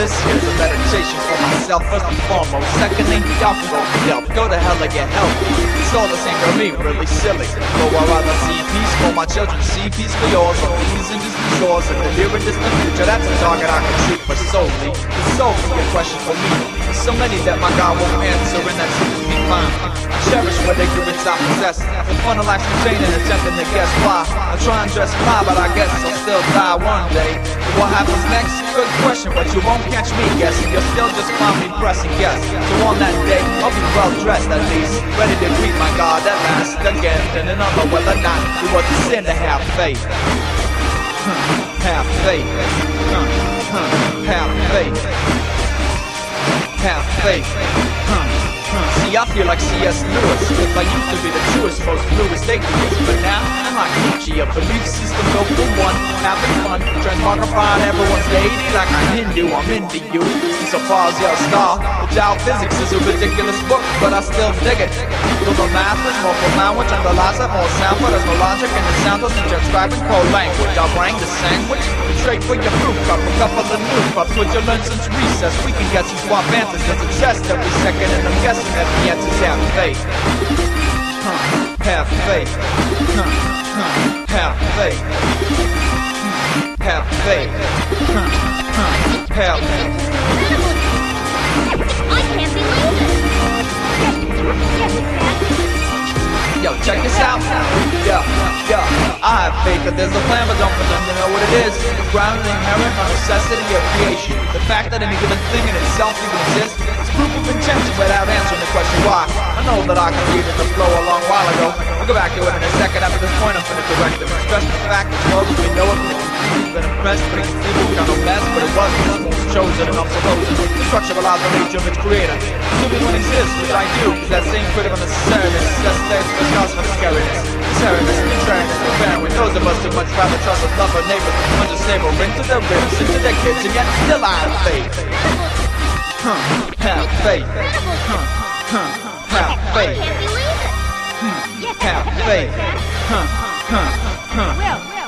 this here's a meditation for myself first and foremost. Secondly, y'all can go to hell or get help. It's all the same for me, really silly. But I'd rather see peace for my children, see peace for yours. On these and distant shores in the near and distant future, that's a target I can shoot for solely. It's solely a question for me. There's so many that my God won't answer, and that seems me fine. I cherish what ignorance I possess. The fun of life's contained and attempting to guess why. I try and dress fly, but I guess I'll still die one day. What happens next? Good question, but you won't catch me guessing. You'll still just find me pressing yes. So on that day, I'll be well dressed at least, ready to greet my God at last again. And then I'll know whether or not it was a sin to have faith. Have faith. Have faith. Have faith. See, I feel like C.S. Lewis. If I used to be the truest, most fluidest atheist, but now I'm like Nietzsche. A belief system built for one, having fun, transmogrifying everyone's deity like I'm Hindu. I'm into you. So far as your star, the Tao physics is a ridiculous book, but I still dig it. Though the math is more profound, which underlies it more sound, but there's no logic in the sound. Doesn't transcribe in cold language. I'll bring the sandwich straight for your fruit cup. A couple of new cups, what you learned since recess. We can get some swap answers into chest every second, and I'm guessing that the answer's have faith. Have faith. Have faith. Have faith. Have faith. I can't believe it! Yes, Yo, check this out. I have faith that there's a plan, but don't pretend to know what it is. It's grounded in inherent necessity of creation. The fact that any given thing in itself even exists is proof of intention without answering the question why. I know that I can read in the flow a long while ago. We'll go back to it in a second. After this point, I'm finna correct it. Stress the fact that the world as we know it, been impressed, but it's people we got no mess, but it wasn't. It's most chosen and I'm supposed. The structure relies on nature of its creator. Assuming one exists, which I do, is that same critical necessariness. That's the cause of scariness. Scariness, contrariness, comparing with those of us who much rather trust with love our neighbors, understable, into their ribs, into their kids, and yet still I have faith. Have faith. Have faith. I can't believe it! Yes, Have faith. Well,